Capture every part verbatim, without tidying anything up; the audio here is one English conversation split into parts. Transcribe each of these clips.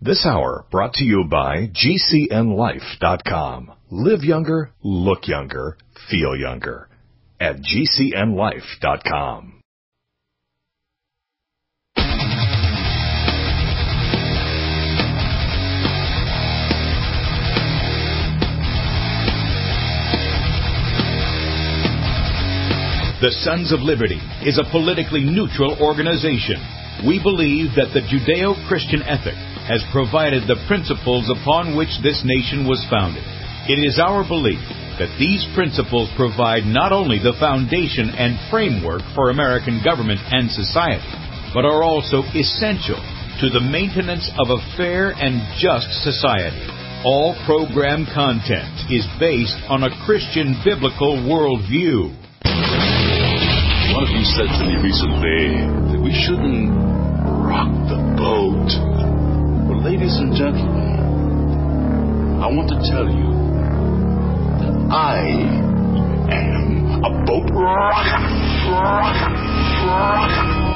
This hour brought to you by G C N life dot com. Live younger, look younger, feel younger at G C N life dot com. The Sons of Liberty is a politically neutral organization. We believe that the Judeo-Christian ethic has provided the principles upon which this nation was founded. It is our belief that these principles provide not only the foundation and framework for American government and society, but are also essential to the maintenance of a fair and just society. All program content is based on a Christian biblical worldview. One of you said to me recently that we shouldn't rock the boat. Well, ladies and gentlemen, I want to tell you that I am a boat rocker, rocker, rocker.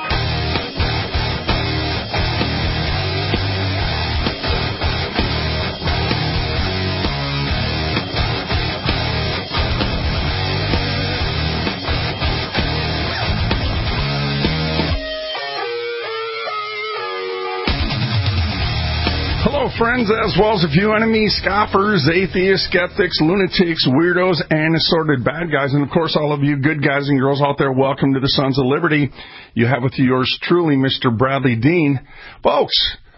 Hello, friends, as well as a few enemies, scoffers, atheists, skeptics, lunatics, weirdos, and assorted bad guys. And, of course, all of you good guys and girls out there, welcome to the Sons of Liberty. You have with you yours truly, Mister Bradley Dean. Folks,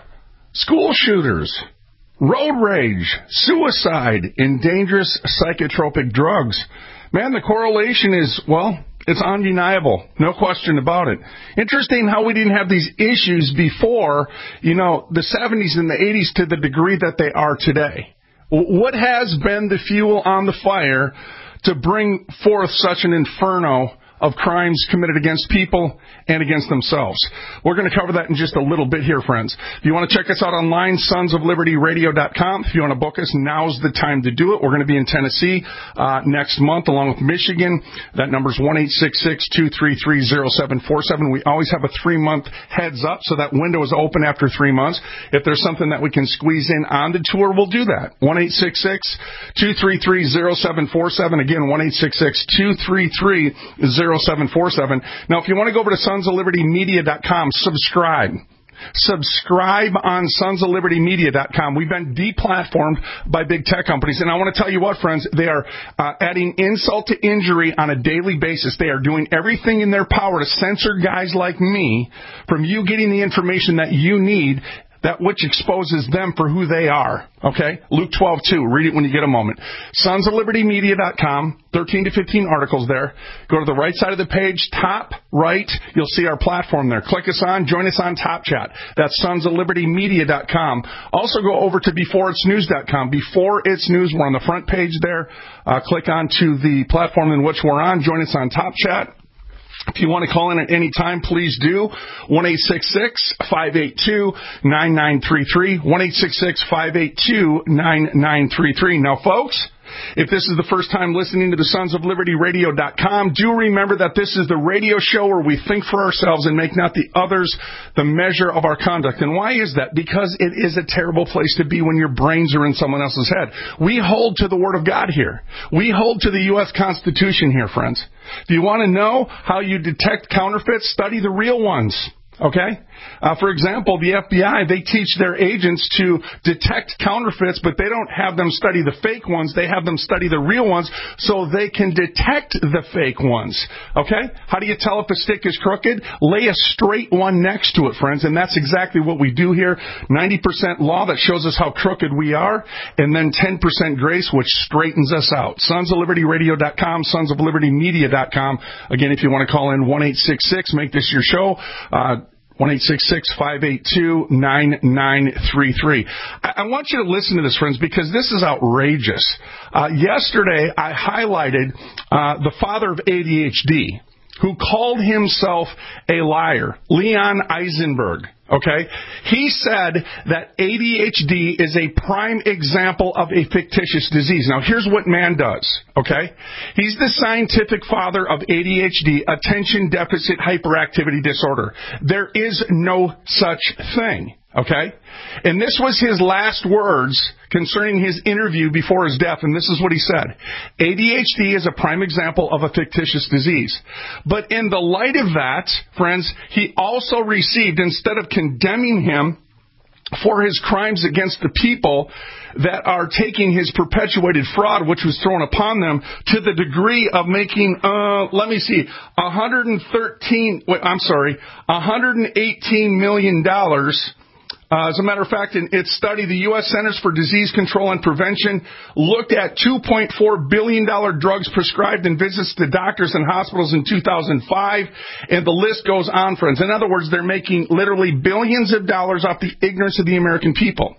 school shooters, road rage, suicide, and dangerous psychotropic drugs. Man, the correlation is, well, it's undeniable. No question about it. Interesting how we didn't have these issues before, you know, the seventies and the eighties to the degree that they are today. What has been the fuel on the fire to bring forth such an inferno of crimes committed against people and against themselves? We're going to cover that in just a little bit here, friends. If you want to check us out online, sons of liberty radio dot com. If you want to book us, now's the time to do it. We're going to be in Tennessee uh, next month along with Michigan. That number's one eight six six, two three three, zero seven four seven. We always have a three-month heads up, so that window is open after three months. If there's something that we can squeeze in on the tour, we'll do that. one eight six six, two three three, zero seven four seven. Again, one eight six six, two three three, zero seven four seven. Now, if you want to go over to sons of liberty media dot com, subscribe. Subscribe on sons of liberty media dot com. We've been deplatformed by big tech companies, and I want to tell you what, friends, they are uh, adding insult to injury on a daily basis. They are doing everything in their power to censor guys like me from you getting the information that you need, that which exposes them for who they are. Okay? Luke twelve two. Read it when you get a moment. sons of liberty media dot com. thirteen to fifteen articles there. Go to the right side of the page, top right. You'll see our platform there. Click us on. Join us on Top Chat. That's sons of liberty media dot com. Also go over to before it's news dot com. Before It's News, we're on the front page there. Uh, click on to the platform in which we're on. Join us on Top Chat. If you want to call in at any time, please do. one eight six six, five eight two, nine nine three three. one eight six six, five eight two, nine nine three three. Now, folks, if this is the first time listening to the sons of liberty radio dot com, do remember that this is the radio show where we think for ourselves and make not the others the measure of our conduct. And why is that? Because it is a terrible place to be when your brains are in someone else's head. We hold to the Word of God here. We hold to the U S Constitution here, friends. Do you want to know how you detect counterfeits? Study the real ones. Okay? Uh, for example, the F B I, they teach their agents to detect counterfeits, but they don't have them study the fake ones. They have them study the real ones so they can detect the fake ones. Okay? How do you tell if a stick is crooked? Lay a straight one next to it, friends, and that's exactly what we do here. ninety percent law that shows us how crooked we are, and then ten percent grace, which straightens us out. sons of liberty radio dot com, sons of liberty media dot com. Again, if you want to call in, one eight six six, make this your show. Uh, one eight six six, five eight two, nine nine three three. I, I want you to listen to this, friends, because this is outrageous. Uh, yesterday, I highlighted uh, the father of A D H D, who called himself a liar, Leon Eisenberg. Okay? He said that A D H D is a prime example of a fictitious disease. Now, here's what man does. Okay? He's the scientific father of A D H D, attention deficit hyperactivity disorder. There is no such thing. Okay? And this was his last words concerning his interview before his death, and this is what he said. A D H D is a prime example of a fictitious disease. But in the light of that, friends, he also received, instead of condemning him for his crimes against the people that are taking his perpetuated fraud, which was thrown upon them, to the degree of making, uh, let me see, one hundred thirteen, wait, I'm sorry, one hundred eighteen million dollars. Uh, as a matter of fact, in its study, the U S Centers for Disease Control and Prevention looked at two point four billion dollars drugs prescribed in visits to doctors and hospitals in two thousand five, and the list goes on, friends. In other words, they're making literally billions of dollars off the ignorance of the American people.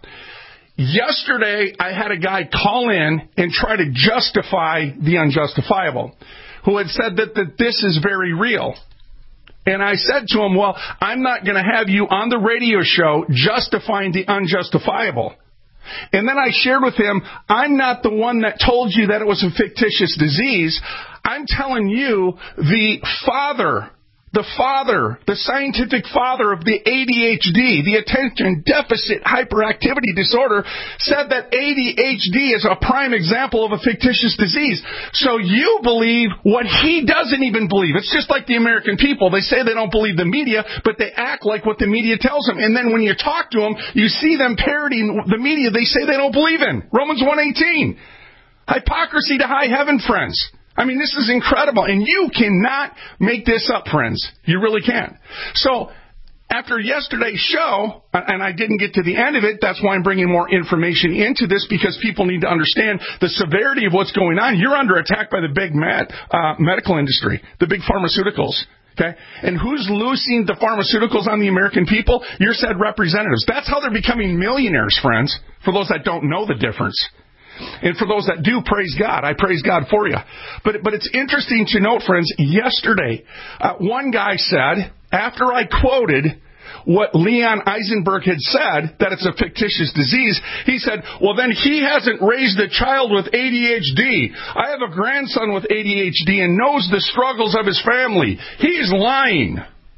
Yesterday, I had a guy call in and try to justify the unjustifiable, who had said that, that this is very real. And I said to him, well, I'm not going to have you on the radio show justifying the unjustifiable. And then I shared with him, I'm not the one that told you that it was a fictitious disease. I'm telling you, the father, the father, the scientific father of the A D H D, the attention deficit hyperactivity disorder, said that A D H D is a prime example of a fictitious disease. So you believe what he doesn't even believe. It's just like the American people. They say they don't believe the media, but they act like what the media tells them. And then when you talk to them, you see them parodying the media they say they don't believe in. Romans one eighteen. Hypocrisy to high heaven, friends. I mean, this is incredible, and you cannot make this up, friends. You really can't. So, after yesterday's show, and I didn't get to the end of it, that's why I'm bringing more information into this, because people need to understand the severity of what's going on. You're under attack by the big med, uh, medical industry, the big pharmaceuticals. Okay? And who's loosing the pharmaceuticals on the American people? Your said representatives. That's how they're becoming millionaires, friends, for those that don't know the difference. And for those that do, praise God. I praise God for you. But but it's interesting to note, friends, yesterday, uh, one guy said, after I quoted what Leon Eisenberg had said, that it's a fictitious disease, he said, well, then he hasn't raised a child with A D H D. I have a grandson with A D H D and knows the struggles of his family. He's lying.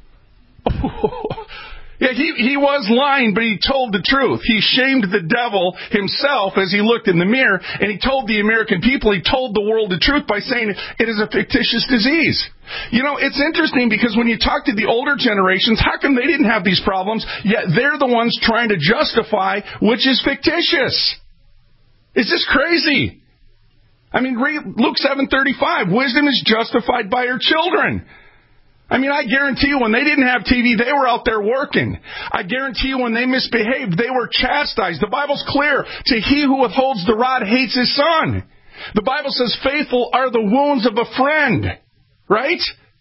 Yeah, he, he was lying, but he told the truth. He shamed the devil himself as he looked in the mirror, and he told the American people, he told the world the truth by saying it is a fictitious disease. You know, it's interesting because when you talk to the older generations, how come they didn't have these problems, yet they're the ones trying to justify which is fictitious? It's just crazy. I mean, read Luke seven thirty-five. Wisdom is justified by her children. I mean, I guarantee you when they didn't have T V, they were out there working. I guarantee you when they misbehaved, they were chastised. The Bible's clear. To he who withholds the rod hates his son. The Bible says faithful are the wounds of a friend. Right?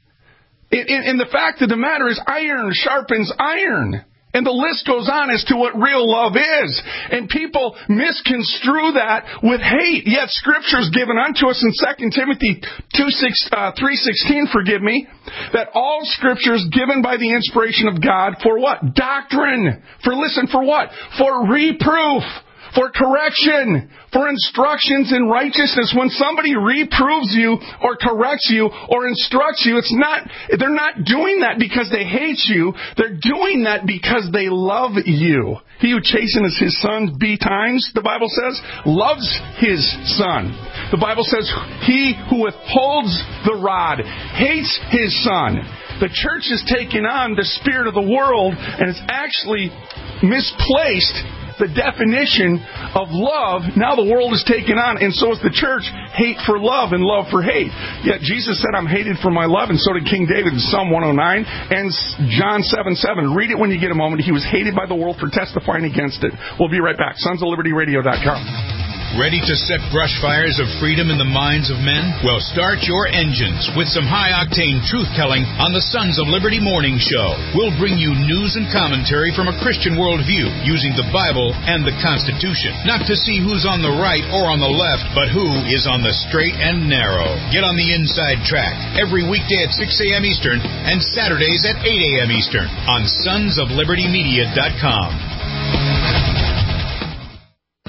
And the fact of the matter is iron sharpens iron. And the list goes on as to what real love is. And people misconstrue that with hate. Yet Scripture is given unto us in Second Timothy three sixteen, forgive me, that all Scripture is given by the inspiration of God for what? Doctrine. For, listen, for what? For reproof. For correction, for instructions in righteousness. When somebody reproves you or corrects you or instructs you, it's not, they're not doing that because they hate you. They're doing that because they love you. He who chastens his son be times, the Bible says, loves his son. The Bible says, he who withholds the rod hates his son. The church has taken on the spirit of the world and it's actually misplaced the definition of love. Now the world is taken on, and so is the church, hate for love and love for hate. Yet Jesus said, I'm hated for my love, and so did King David in Psalm one oh nine and John seven seven. Read it when you get a moment. He was hated by the world for testifying against it. We'll be right back. sons of liberty radio dot com. Ready to set brush fires of freedom in the minds of men? Well, start your engines with some high-octane truth-telling on the Sons of Liberty Morning Show. We'll bring you news and commentary from a Christian worldview using the Bible and the Constitution. Not to see who's on the right or on the left, but who is on the straight and narrow. Get on the inside track every weekday at six a.m. Eastern and Saturdays at eight a.m. Eastern on sons of liberty media dot com.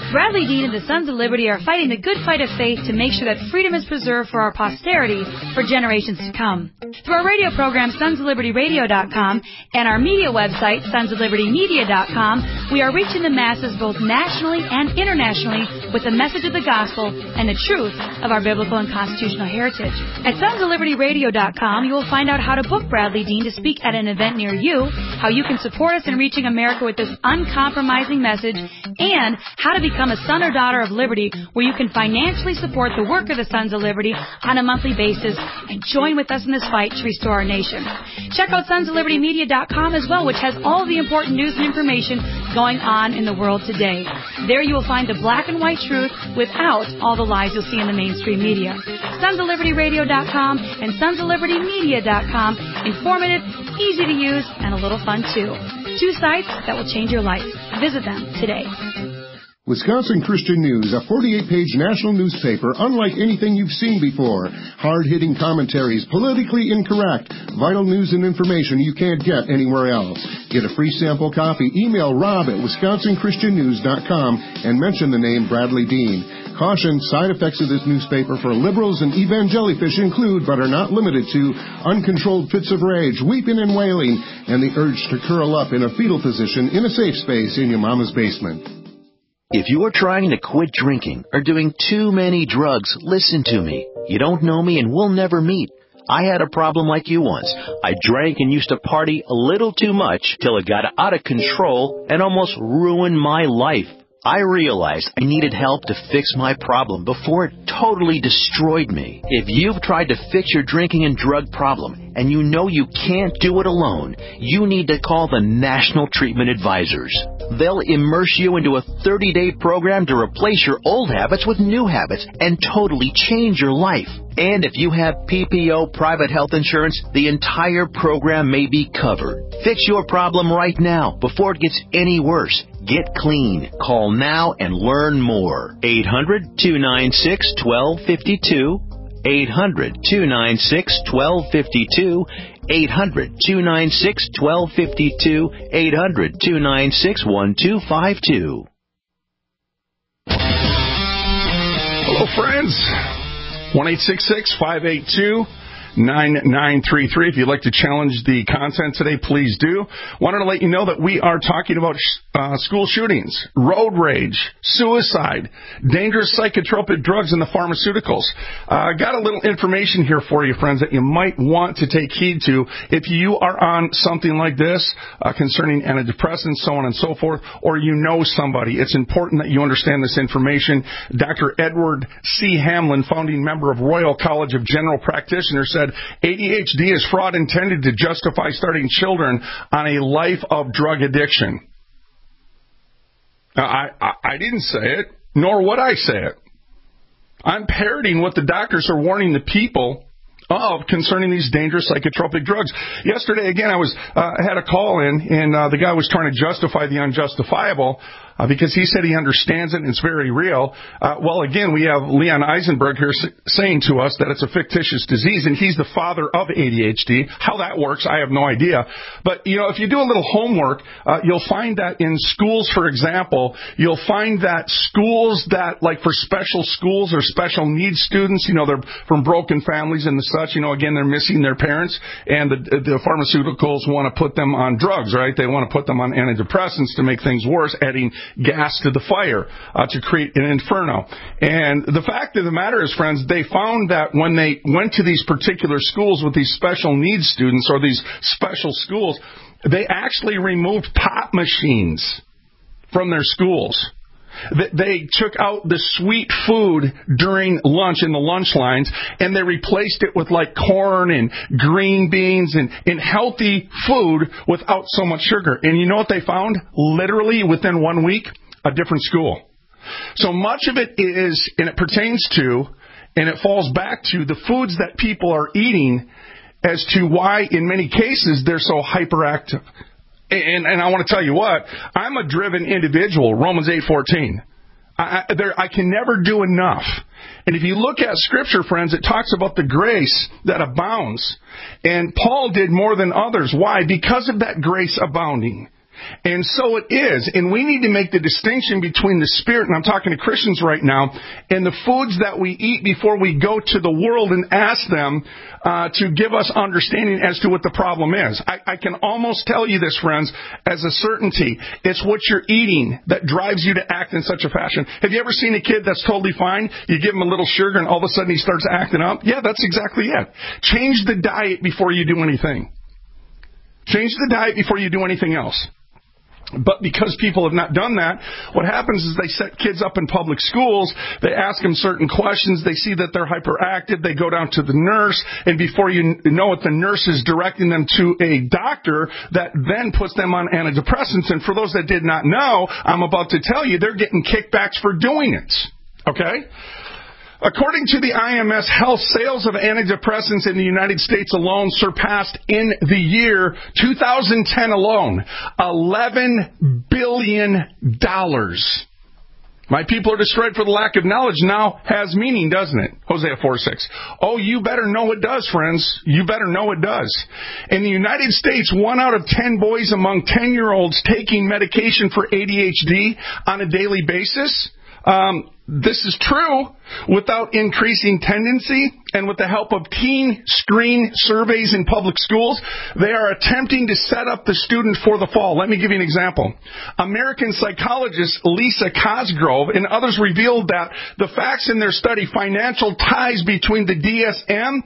Bradley Dean and the Sons of Liberty are fighting the good fight of faith to make sure that freedom is preserved for our posterity for generations to come. Through our radio program, sons of liberty radio dot com, and our media website, sons of liberty media dot com, we are reaching the masses both nationally and internationally with the message of the gospel and the truth of our biblical and constitutional heritage. At sons of liberty radio dot com, you will find out how to book Bradley Dean to speak at an event near you, how you can support us in reaching America with this uncompromising message, and how to become a son or daughter of liberty, where you can financially support the work of the Sons of Liberty on a monthly basis and join with us in this fight to restore our nation. Check out sons of liberty media dot com as well, which has all of the important news and information going on in the world today. There you will find the black and white truth without all the lies you'll see in the mainstream media. sons of liberty radio dot com and sons of liberty media dot com. Informative, easy to use, and a little fun too. Two sites that will change your life. Visit them today. Wisconsin Christian News, a forty-eight page national newspaper unlike anything you've seen before. Hard-hitting commentaries, politically incorrect, vital news and information you can't get anywhere else. Get a free sample copy. Email Rob at wisconsin christian news dot com and mention the name Bradley Dean. Caution, side effects of this newspaper for liberals and evangelifish include, but are not limited to, uncontrolled fits of rage, weeping and wailing, and the urge to curl up in a fetal position in a safe space in your mama's basement. If you are trying to quit drinking or doing too many drugs, listen to me. You don't know me and we'll never meet. I had a problem like you once. I drank and used to party a little too much till it got out of control and almost ruined my life. I realized I needed help to fix my problem before it totally destroyed me. If you've tried to fix your drinking and drug problem and you know you can't do it alone, you need to call the National Treatment Advisors. They'll immerse you into a thirty-day program to replace your old habits with new habits and totally change your life. And if you have P P O private health insurance, the entire program may be covered. Fix your problem right now before it gets any worse. Get clean. Call now and learn more. eight hundred, two nine six, one two five two. eight hundred, two nine six, one two five two. eight hundred, two nine six, one two five two. eight hundred, two nine six, one two five two. Hello, friends. one eight six six, five eight two, nine nine three three. If you'd like to challenge the content today, please do. Wanted to let you know that we are talking about uh, school shootings, road rage, suicide, dangerous psychotropic drugs, and the pharmaceuticals. I uh, got a little information here for you, friends, that you might want to take heed to if you are on something like this uh, concerning antidepressants, so on and so forth, or you know somebody. It's important that you understand this information. Doctor Edward C. Hamlin, founding member of Royal College of General Practitioners, said A D H D is fraud intended to justify starting children on a life of drug addiction. Now, I, I, I didn't say it, nor would I say it. I'm parroting what the doctors are warning the people of concerning these dangerous psychotropic drugs. Yesterday, again, I was uh, had a call in, and uh, the guy was trying to justify the unjustifiable uh, because he said he understands it and it's very real. Uh, well, again, we have Leon Eisenberg here s- saying to us that it's a fictitious disease, and he's the father of A D H D. How that works, I have no idea. But, you know, if you do a little homework, uh, you'll find that in schools, for example, you'll find that schools that, like for special schools or special needs students, you know, they're from broken families and the such, you know, again, they're missing their parents, and the, the pharmaceuticals want to put them on drugs, right? They want to put them on antidepressants to make things worse, adding gas to the fire uh, to create an inferno. And the fact of the matter is, friends, they found that when they went to these particular schools with these special needs students or these special schools, they actually removed pop machines from their schools. They took out the sweet food during lunch in the lunch lines, and they replaced it with like corn and green beans and, and healthy food without so much sugar. And you know what they found? Literally within one week, a different school. So much of it is, and it pertains to, and it falls back to the foods that people are eating as to why, in many cases, they're so hyperactive. And, and I want to tell you what, I'm a driven individual, Romans eight fourteen. I, I, there, I can never do enough. And if you look at Scripture, friends, it talks about the grace that abounds. And Paul did more than others. Why? Because of that grace abounding. And so it is. And we need to make the distinction between the spirit, and I'm talking to Christians right now, and the foods that we eat before we go to the world and ask them uh, to give us understanding as to what the problem is. I, I can almost tell you this, friends, as a certainty. It's what you're eating that drives you to act in such a fashion. Have you ever seen a kid that's totally fine? You give him a little sugar and all of a sudden he starts acting up? Yeah, that's exactly it. Change the diet before you do anything. Change the diet before you do anything else. But because people have not done that, what happens is they set kids up in public schools, they ask them certain questions, they see that they're hyperactive, they go down to the nurse, and before you know it, the nurse is directing them to a doctor that then puts them on antidepressants. And for those that did not know, I'm about to tell you, they're getting kickbacks for doing it. Okay? According to the I M S Health, sales of antidepressants in the United States alone surpassed in the year two thousand ten alone eleven billion dollars. My people are destroyed for the lack of knowledge now has meaning, doesn't it? Hosea four six. Oh, you better know it does, friends. You better know it does. In the United States, one out of ten boys among ten-year-olds taking medication for A D H D on a daily basis. Um, this is true without increasing tendency and with the help of teen screen surveys in public schools. They are attempting to set up the student for the fall. Let me give you an example. American psychologist Lisa Cosgrove and others revealed that the facts in their study, Financial Ties Between the D S M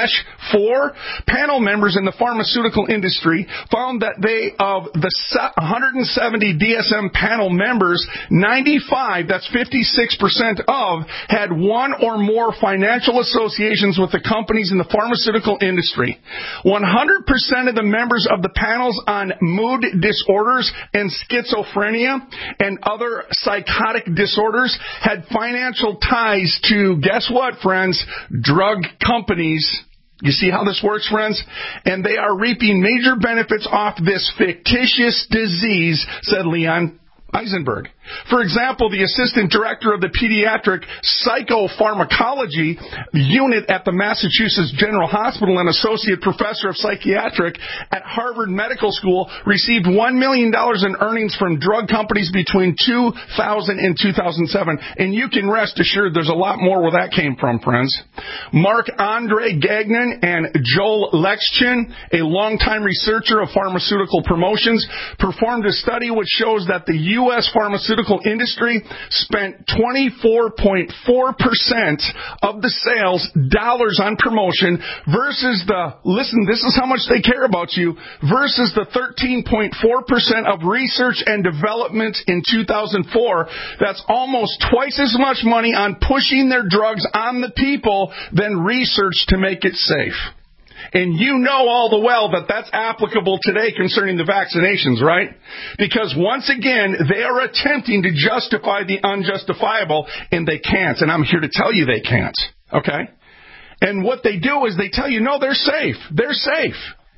four panel members in the pharmaceutical industry, found that they, of the one hundred seventy D S M panel members, ninety-five, that's fifty-six percent of, had one or more financial associations with the companies in the pharmaceutical industry. one hundred percent of the members of the panels on mood disorders and schizophrenia and other psychotic disorders had financial ties to, guess what, friends? Drug companies. You see how this works, friends? And they are reaping major benefits off this fictitious disease, said Leon Eisenberg. For example, the assistant director of the pediatric psychopharmacology unit at the Massachusetts General Hospital and associate professor of psychiatric at Harvard Medical School received one million dollars in earnings from drug companies between two thousand and two thousand seven. And you can rest assured there's a lot more where that came from, friends. Marc-Andre Gagnon and Joel Lexchin, a longtime researcher of pharmaceutical promotions, performed a study which shows that the U S pharmaceutical industry spent twenty-four point four percent of the sales dollars on promotion versus the, listen, this is how much they care about you, versus the thirteen point four percent of research and development in two thousand four. That's almost twice as much money on pushing their drugs on the people than research to make it safe. And you know all the well that that's applicable today concerning the vaccinations, right? Because once again, they are attempting to justify the unjustifiable, and they can't. And I'm here to tell you they can't, okay? And what they do is they tell you, no, they're safe. They're safe.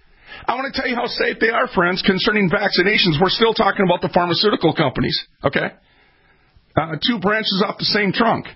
I want to tell you how safe they are, friends, concerning vaccinations. We're still talking about the pharmaceutical companies, okay? Uh, two branches off the same trunk.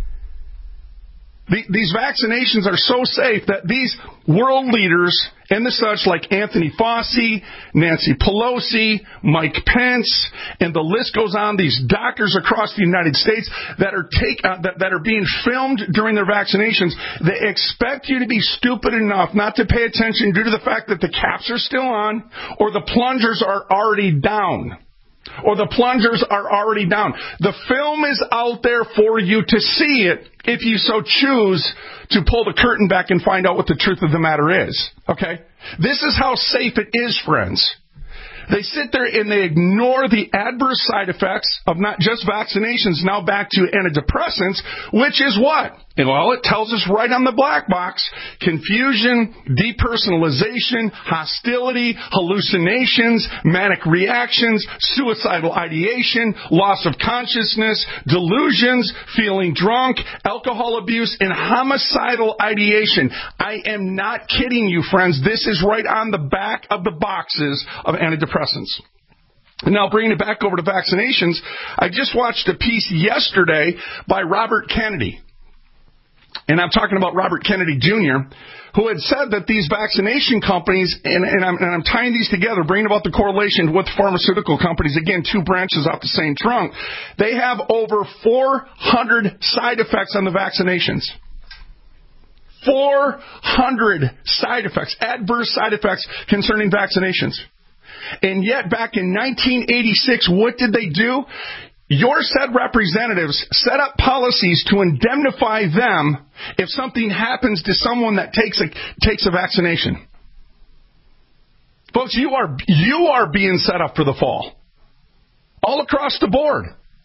These vaccinations are so safe that these world leaders and the such like Anthony Fauci, Nancy Pelosi, Mike Pence, and the list goes on, these doctors across the United States that are take, uh, that, that are being filmed during their vaccinations, they expect you to be stupid enough not to pay attention due to the fact that the caps are still on or the plungers are already down. Or the plungers are already down. The film is out there for you to see it if you so choose to pull the curtain back and find out what the truth of the matter is. Okay? This is how safe it is, friends. They sit there and they ignore the adverse side effects of not just vaccinations, now back to antidepressants, which is what? Well, it tells us right on the black box: confusion, depersonalization, hostility, hallucinations, manic reactions, suicidal ideation, loss of consciousness, delusions, feeling drunk, alcohol abuse, and homicidal ideation. I am not kidding you, friends. This is right on the back of the boxes of antidepressants. Now, bringing it back over to vaccinations, I just watched a piece yesterday by Robert Kennedy. and I'm talking about Robert Kennedy Junior, who had said that these vaccination companies, and, and, I'm, and I'm tying these together, bringing about the correlation with pharmaceutical companies, again, two branches off the same trunk, they have over four hundred side effects on the vaccinations. four hundred side effects, adverse side effects concerning vaccinations. And yet, back in nineteen eighty-six, what did they do? Your said representatives set up policies to indemnify them if something happens to someone that takes a takes a vaccination. Folks, you are you are being set up for the fall. All across the board.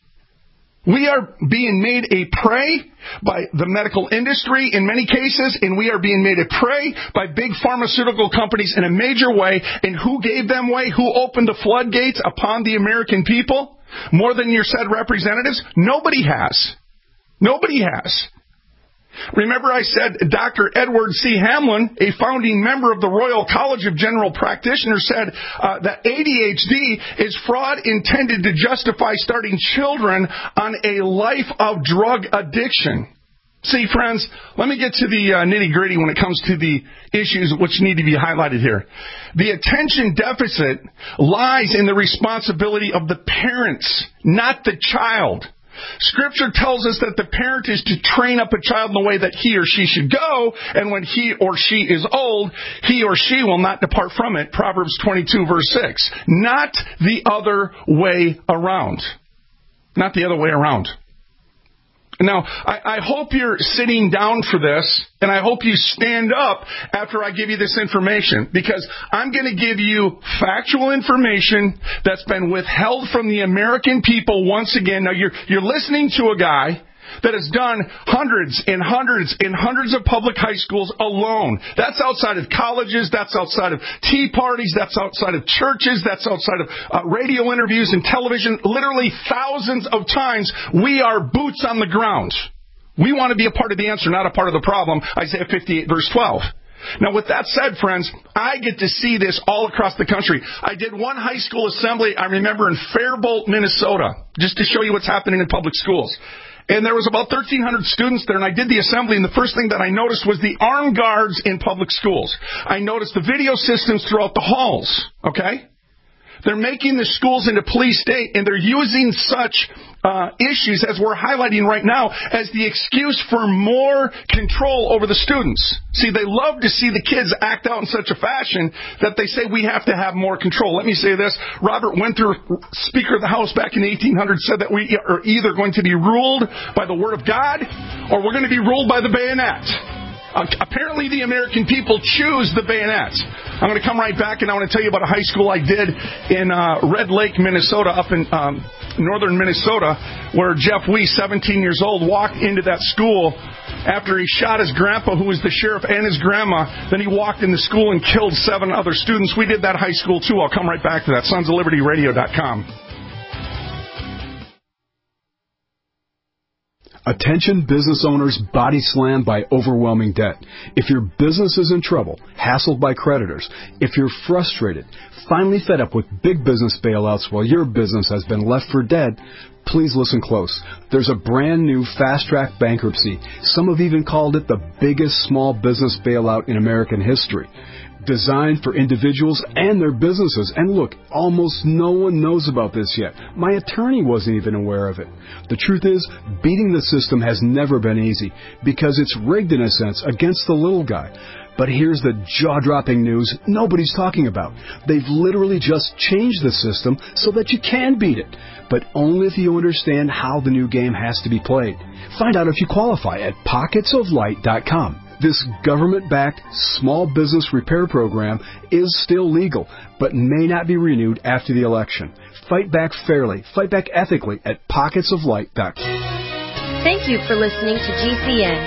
We are being made a prey by the medical industry in many cases, and we are being made a prey by big pharmaceutical companies in a major way. And who gave them way? Who opened the floodgates upon the American people? More than your said representatives? Nobody has. Nobody has. Remember I said Doctor Edward C. Hamlin, a founding member of the Royal College of General Practitioners, said uh, that A D H D is fraud intended to justify starting children on a life of drug addiction. See, friends, let me get to the uh, nitty-gritty when it comes to the issues which need to be highlighted here. The attention deficit lies in the responsibility of the parents, not the child. Scripture tells us that the parent is to train up a child in the way that he or she should go, and when he or she is old, he or she will not depart from it. Proverbs twenty-two, verse six. Not the other way around. Not the other way around. Now, I, I hope you're sitting down for this, and I hope you stand up after I give you this information, because I'm going to give you factual information that's been withheld from the American people once again. Now, you're, you're listening to a guy that has done hundreds and hundreds and hundreds of public high schools alone. That's outside of colleges. That's outside of tea parties. That's outside of churches. That's outside of uh, radio interviews and television. Literally thousands of times we are boots on the ground. We want to be a part of the answer, not a part of the problem. Isaiah fifty-eight, verse twelve. Now, with that said, friends, I get to see this all across the country. I did one high school assembly, I remember, in Faribault, Minnesota, just to show you what's happening in public schools. And there was about thirteen hundred students there, and I did the assembly, and the first thing that I noticed was the armed guards in public schools. I noticed the video systems throughout the halls, okay? They're making the schools into police state, and they're using such uh, issues as we're highlighting right now as the excuse for more control over the students. See, they love to see the kids act out in such a fashion that they say we have to have more control. Let me say this. Robert Winter, Speaker of the House back in the eighteen hundreds, said that we are either going to be ruled by the Word of God or we're going to be ruled by the bayonet. Uh, apparently the American people choose the bayonet. I'm going to come right back, and I want to tell you about a high school I did in uh, Red Lake, Minnesota, up in um, northern Minnesota, where Jeff Weiss, seventeen years old, walked into that school after he shot his grandpa, who was the sheriff, and his grandma. Then he walked in the school and killed seven other students. We did that high school, too. I'll come right back to that. Sons of Liberty Radio dot com. Attention business owners body slammed by overwhelming debt. If your business is in trouble, hassled by creditors, if you're frustrated, finally fed up with big business bailouts while your business has been left for dead, please listen close. There's a brand new fast-track bankruptcy. Some have even called it the biggest small business bailout in American history. Designed for individuals and their businesses. And look, almost no one knows about this yet. My attorney wasn't even aware of it. The truth is, beating the system has never been easy because it's rigged in a sense against the little guy. But here's the jaw-dropping news nobody's talking about. They've literally just changed the system so that you can beat it, but only if you understand how the new game has to be played. Find out if you qualify at pockets of light dot com. This government-backed small business repair program is still legal, but may not be renewed after the election. Fight back fairly, fight back ethically at pockets of light dot com. Thank you for listening to G C N.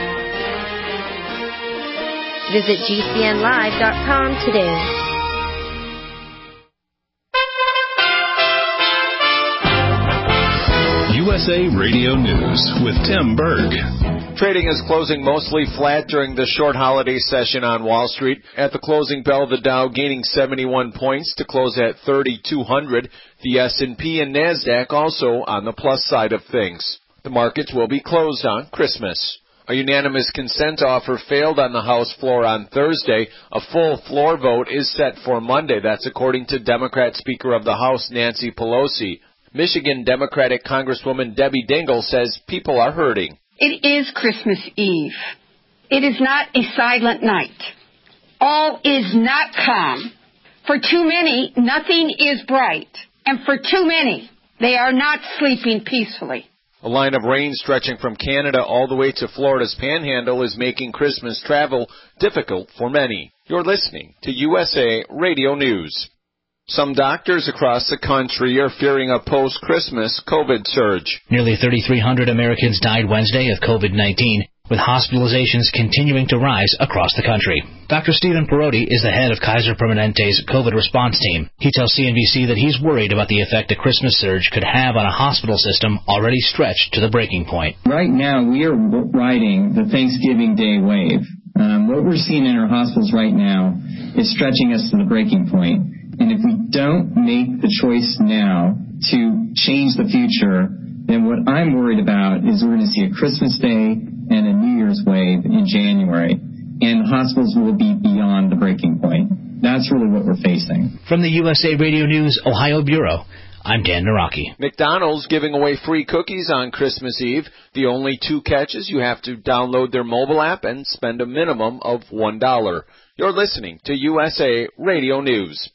Visit G C N live dot com today. U S A Radio News with Tim Berg. Trading is closing mostly flat during the short holiday session on Wall Street. At the closing bell, the Dow gaining seventy-one points to close at thirty-two hundred. The S and P and NASDAQ also on the plus side of things. The markets will be closed on Christmas. A unanimous consent offer failed on the House floor on Thursday. A full floor vote is set for Monday. That's according to Democrat Speaker of the House Nancy Pelosi. Michigan Democratic Congresswoman Debbie Dingell says people are hurting. It is Christmas Eve. It is not a silent night. All is not calm. For too many, nothing is bright. And for too many, they are not sleeping peacefully. A line of rain stretching from Canada all the way to Florida's Panhandle is making Christmas travel difficult for many. You're listening to U S A Radio News. Some doctors across the country are fearing a post-Christmas COVID surge. Nearly thirty-three hundred Americans died Wednesday of COVID nineteen, with hospitalizations continuing to rise across the country. Doctor Stephen Perotti is the head of Kaiser Permanente's COVID response team. He tells C N B C that he's worried about the effect a Christmas surge could have on a hospital system already stretched to the breaking point. Right now, we are riding the Thanksgiving Day wave. Um, what we're seeing in our hospitals right now is stretching us to the breaking point. And if we don't make the choice now to change the future, then what I'm worried about is we're going to see a Christmas Day and a New Year's wave in January, and the hospitals will be beyond the breaking point. That's really what we're facing. From the U S A Radio News Ohio Bureau, I'm Dan Naraki. McDonald's giving away free cookies on Christmas Eve. The only two catches: you have to download their mobile app and spend a minimum of one dollar. You're listening to U S A Radio News.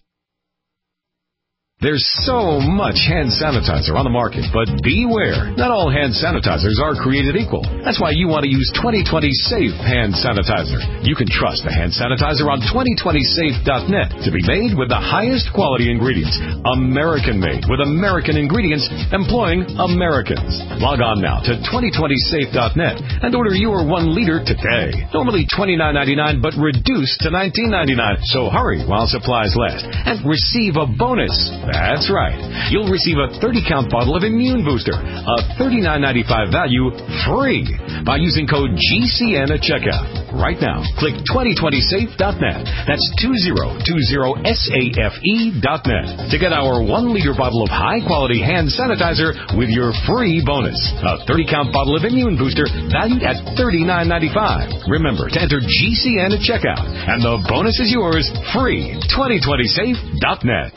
There's so much hand sanitizer on the market, but beware. Not all hand sanitizers are created equal. That's why you want to use twenty twenty Safe Hand Sanitizer. You can trust the hand sanitizer on twenty twenty safe dot net to be made with the highest quality ingredients. American-made with American ingredients employing Americans. Log on now to twenty twenty safe dot net and order your one liter today. Normally twenty-nine ninety-nine, but reduced to nineteen ninety-nine. So hurry while supplies last and receive a bonus. That's right. You'll receive a thirty count bottle of Immune Booster, a thirty-nine ninety-five value, free by using code G C N at checkout. Right now, click twenty twenty safe dot net. That's two zero two zero safe dot net to get our one liter bottle of high-quality hand sanitizer with your free bonus. A thirty count bottle of Immune Booster valued at thirty-nine ninety-five. Remember to enter G C N at checkout, and the bonus is yours free. twenty twenty safe dot net.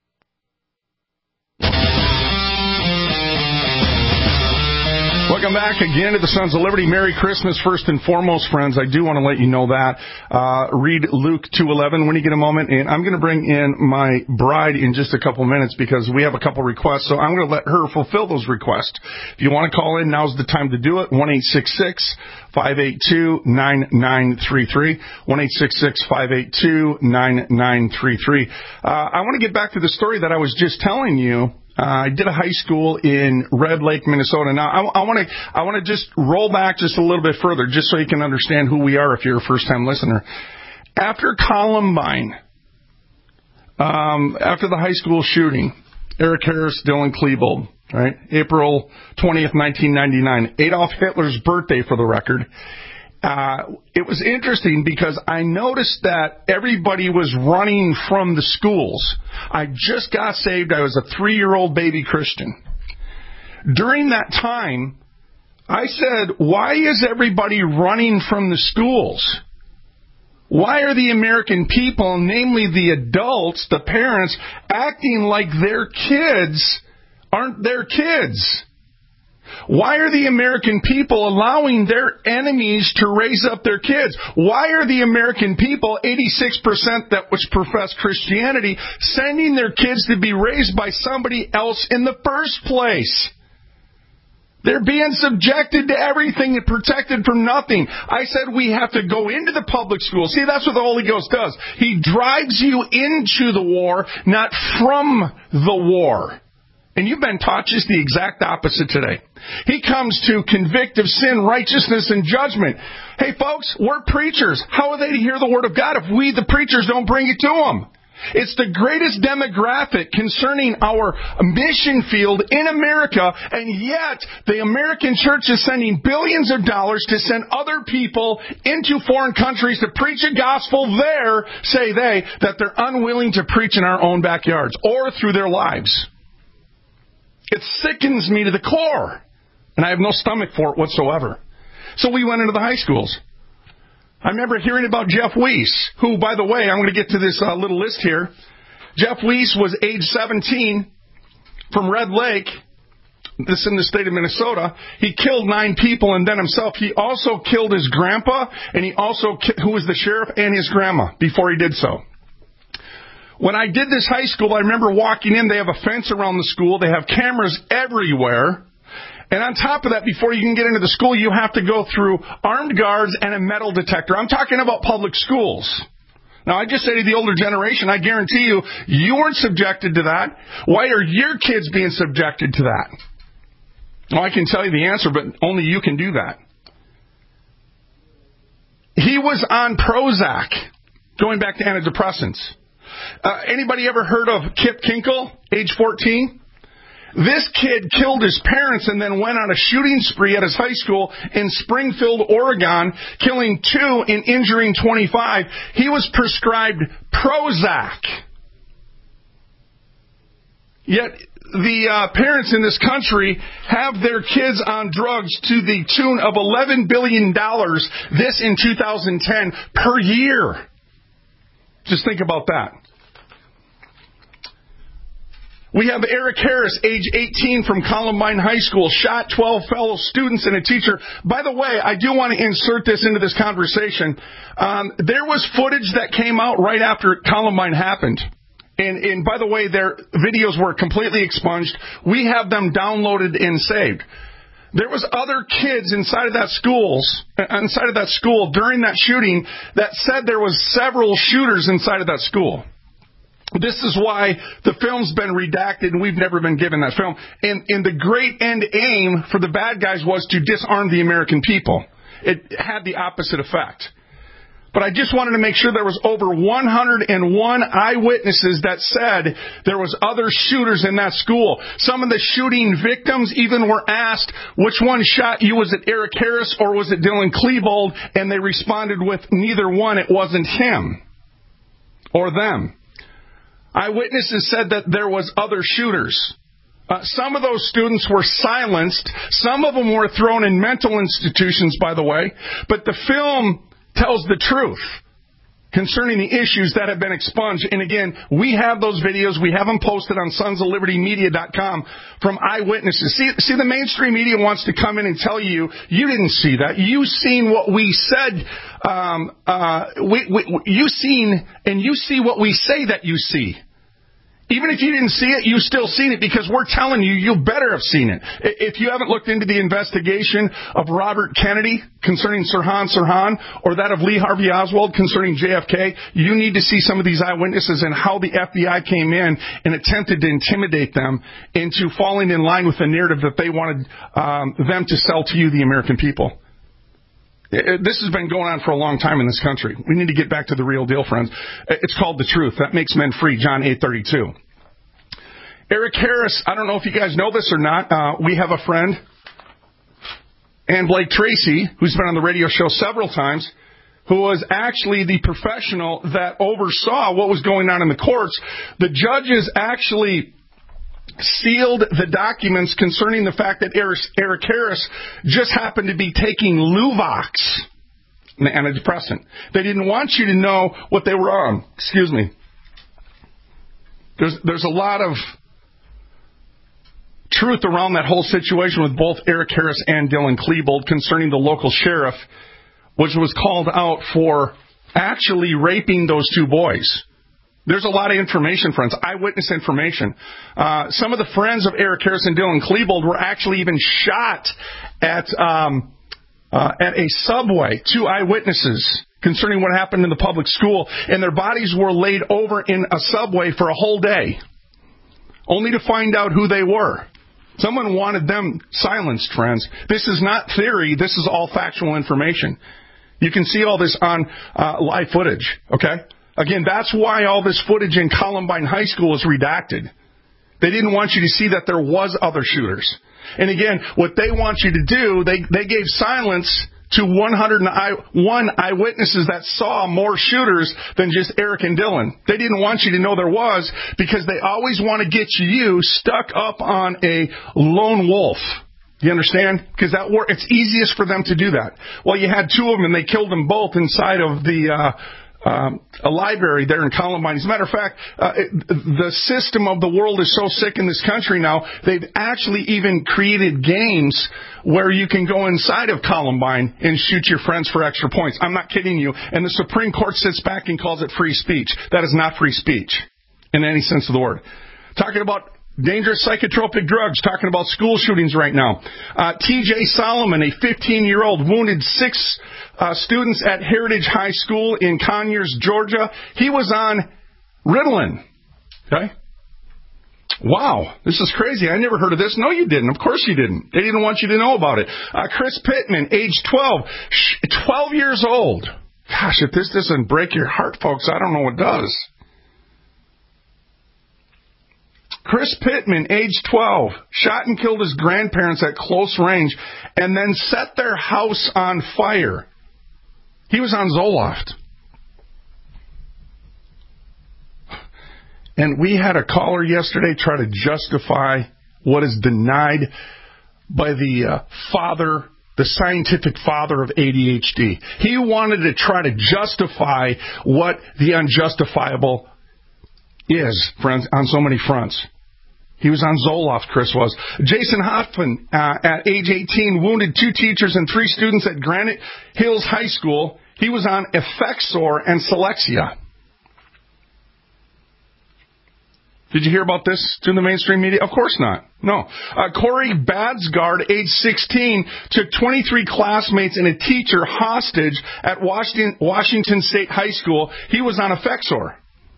Welcome back again to the Sons of Liberty. Merry Christmas, first and foremost, friends. I do want to let you know that. Uh, read Luke two eleven when you get a moment. And I'm going to bring in my bride in just a couple minutes because we have a couple requests. So I'm going to let her fulfill those requests. If you want to call in, now's the time to do it. one eight six six, five eight two, nine nine three three. one eight six six, five eight two, nine nine three three. Uh, I want to get back to the story that I was just telling you. Uh, I did a high school in Red Lake, Minnesota. Now, I want to I want to just roll back just a little bit further, just so you can understand who we are if you're a first-time listener. After Columbine, um, after the high school shooting, Eric Harris, Dylan Klebold, right? April twentieth, nineteen ninety-nine, Adolf Hitler's birthday, for the record. Uh, it was interesting because I noticed that everybody was running from the schools. I just got saved. I was a three-year-old baby Christian. During that time, I said, why is everybody running from the schools? Why are the American people, namely the adults, the parents, acting like their kids aren't their kids? Why are the American people allowing their enemies to raise up their kids? Why are the American people, eighty-six percent that which profess Christianity, sending their kids to be raised by somebody else in the first place? They're being subjected to everything and protected from nothing. I said we have to go into the public school. See, that's what the Holy Ghost does. He drives you into the war, not from the war. And you've been taught just the exact opposite today. He comes to convict of sin, righteousness, and judgment. Hey, folks, we're preachers. How are they to hear the Word of God if we, the preachers, don't bring it to them? It's the greatest demographic concerning our mission field in America, and yet the American church is sending billions of dollars to send other people into foreign countries to preach a gospel there, say they, that they're unwilling to preach in our own backyards or through their lives. It sickens me to the core, and I have no stomach for it whatsoever. So we went into the high schools. I remember hearing about Jeff Weiss, who, by the way, I'm going to get to this uh, little list here. Jeff Weiss was age seventeen from Red Lake. This in the state of Minnesota. He killed nine people and then himself. He also killed his grandpa, and he also, ki- who was the sheriff, and his grandma before he did so. When I did this high school, I remember walking in. They have a fence around the school. They have cameras everywhere. And on top of that, before you can get into the school, you have to go through armed guards and a metal detector. I'm talking about public schools. Now, I just say to the older generation, I guarantee you, you weren't subjected to that. Why are your kids being subjected to that? Well, I can tell you the answer, but only you can do that. He was on Prozac, going back to antidepressants. Uh, anybody ever heard of Kip Kinkle, age fourteen? This kid killed his parents and then went on a shooting spree at his high school in Springfield, Oregon, killing two and injuring twenty-five. He was prescribed Prozac. Yet the uh, parents in this country have their kids on drugs to the tune of eleven billion dollars, this in two thousand ten, per year. Just think about that. We have Eric Harris, age eighteen, from Columbine High School, shot twelve fellow students and a teacher. By the way, I do want to insert this into this conversation. Um, there was footage that came out right after Columbine happened. And, and by the way, their videos were completely expunged. We have them downloaded and saved. There was other kids inside of that schools, inside of that school during that shooting that said there was several shooters inside of that school. This is why the film's been redacted and we've never been given that film. And, and the great end aim for the bad guys was to disarm the American people. It had the opposite effect. But I just wanted to make sure there was over one hundred one eyewitnesses that said there was other shooters in that school. Some of the shooting victims even were asked, which one shot you? Was it Eric Harris or was it Dylan Klebold? And they responded with neither one. It wasn't him or them. Eyewitnesses said that there was other shooters. Uh, some of those students were silenced. Some of them were thrown in mental institutions, by the way. But the film tells the truth concerning the issues that have been expunged. And again, we have those videos. We have them posted on sons of liberty media dot com from eyewitnesses. See, see, the mainstream media wants to come in and tell you, you didn't see that. You seen what we said. Um, uh, we, we, you seen, and you see what we say that you see. Even if you didn't see it, you still seen it because we're telling you, you better have seen it. If you haven't looked into the investigation of Robert Kennedy concerning Sirhan Sirhan or that of Lee Harvey Oswald concerning J F K, you need to see some of these eyewitnesses and how the F B I came in and attempted to intimidate them into falling in line with the narrative that they wanted um, them to sell to you, the American people. This has been going on for a long time in this country. We need to get back to the real deal, friends. It's called the truth. That makes men free, John eight thirty-two. Eric Harris, I don't know if you guys know this or not. Uh, we have a friend, Ann Blake Tracy, who's been on the radio show several times, who was actually the professional that oversaw what was going on in the courts. The judges actually sealed the documents concerning the fact that Eric Harris just happened to be taking Luvox, an antidepressant. They didn't want you to know what they were on. Excuse me. There's, there's a lot of truth around that whole situation with both Eric Harris and Dylan Klebold concerning the local sheriff, which was called out for actually raping those two boys. There's a lot of information, friends, eyewitness information. Uh, some of the friends of Eric Harris and Dylan Klebold were actually even shot at um, uh, at a Subway, two eyewitnesses concerning what happened in the public school, and their bodies were laid over in a Subway for a whole day, only to find out who they were. Someone wanted them silenced, friends. This is not theory. This is all factual information. You can see all this on uh, live footage, okay? Again, that's why all this footage in Columbine High School is redacted. They didn't want you to see that there was other shooters. And again, what they want you to do, they, they gave silence to one hundred one eyewitnesses that saw more shooters than just Eric and Dylan. They didn't want you to know there was because they always want to get you stuck up on a lone wolf. You understand? Because that war, it's easiest for them to do that. Well, you had two of them, and they killed them both inside of the uh, um, a library there in Columbine. As a matter of fact, uh, it, the system of the world is so sick in this country now, they've actually even created games where you can go inside of Columbine and shoot your friends for extra points. I'm not kidding you. And the Supreme Court sits back and calls it free speech. That is not free speech in any sense of the word. Talking about dangerous psychotropic drugs, talking about school shootings right now. Uh, T J Solomon, a fifteen-year-old, wounded six uh, students at Heritage High School in Conyers, Georgia. He was on Ritalin. Okay? Wow, this is crazy. I never heard of this. No, you didn't. Of course you didn't. They didn't want you to know about it. Uh, Chris Pittman, age twelve, twelve years old. Gosh, if this doesn't break your heart, folks, I don't know what does. Chris Pittman, age twelve, shot and killed his grandparents at close range and then set their house on fire. He was on Zoloft. And we had a caller yesterday try to justify what is denied by the uh, father, the scientific father of A D H D. He wanted to try to justify what the unjustifiable is, friends, on so many fronts. He was on Zoloft, Chris was. Jason Hoffman, uh, at age eighteen, wounded two teachers and three students at Granite Hills High School. He was on Effexor and Selexia. Did you hear about this to the mainstream media? Of course not. No. Uh, Corey Badsgard, age sixteen, took twenty-three classmates and a teacher hostage at Washington, Washington State High School. He was on Effexor.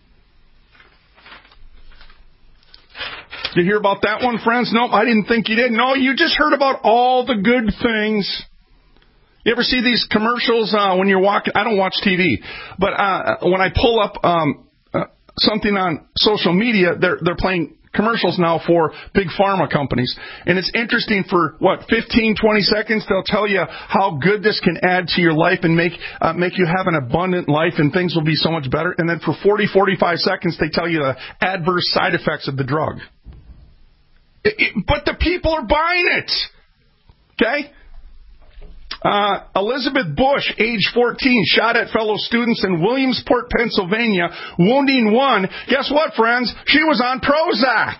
Did you hear about that one, friends? Nope, I didn't think you did. No, you just heard about all the good things. You ever see these commercials uh, when you're walking? I don't watch T V, but uh, when I pull up um, uh, something on social media, they're they're playing commercials now for big pharma companies. And it's interesting for, what, fifteen, twenty seconds, they'll tell you how good this can add to your life and make uh, make you have an abundant life and things will be so much better. And then for forty, forty-five seconds, they tell you the adverse side effects of the drug. It, it, but the people are buying it. Okay? Uh, Elizabeth Bush, age fourteen, shot at fellow students in Williamsport, Pennsylvania, wounding one. Guess what, friends? She was on Prozac.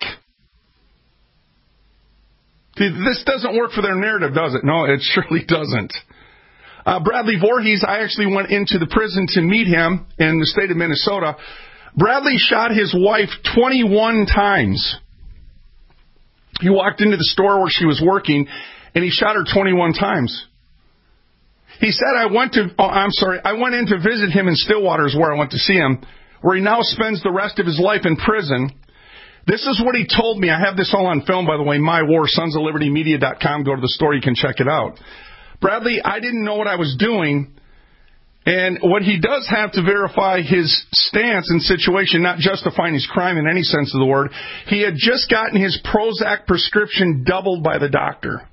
See, this doesn't work for their narrative, does it? No, it surely doesn't. Uh, Bradley Voorhees, I actually went into the prison to meet him in the state of Minnesota. Bradley shot his wife twenty-one times. He walked into the store where she was working, and he shot her twenty-one times. He said, I went to, oh, I'm sorry, I went in to visit him in Stillwater is where I went to see him, where he now spends the rest of his life in prison. This is what he told me. I have this all on film, by the way, My War, sons of liberty media dot com. Go to the store, you can check it out. Bradley, I didn't know what I was doing. And what he does have to verify his stance and situation, not justifying his crime in any sense of the word, he had just gotten his Prozac prescription doubled by the doctor.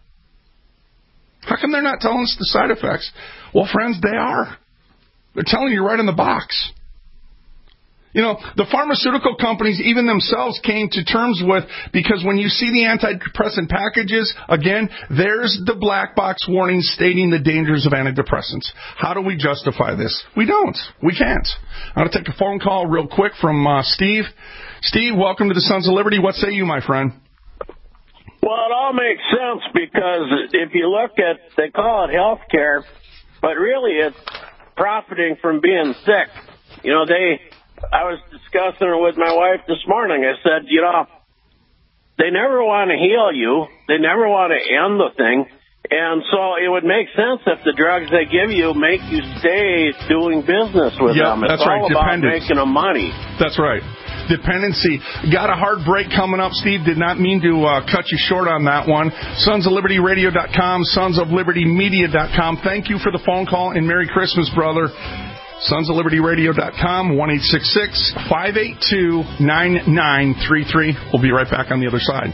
How come they're not telling us the side effects? Well, friends, they are. They're telling you right in the box. You know, the pharmaceutical companies, even themselves, came to terms with, because when you see the antidepressant packages, again, there's the black box warning stating the dangers of antidepressants. How do we justify this? We don't. We can't. I'm going to take a phone call real quick from uh, Steve. Steve, welcome to the Sons of Liberty. What say you, my friend? Well, it all makes sense because if you look at, they call it health care, but really it's profiting from being sick. You know, they, I was discussing it with my wife this morning. I said, you know, they never want to heal you. They never want to end the thing. And so it would make sense if the drugs they give you make you stay doing business with yep, them. It's that's all right. about Dependence. making them money. That's right. Dependency. Got a hard break coming up, Steve. Did not mean to uh, cut you short on that one. sons of liberty radio dot com, sons of liberty media dot com. Thank you for the phone call, and Merry Christmas, brother. sons of liberty radio dot com, one eight six six, five eight two, nine nine three three. We'll be right back on the other side.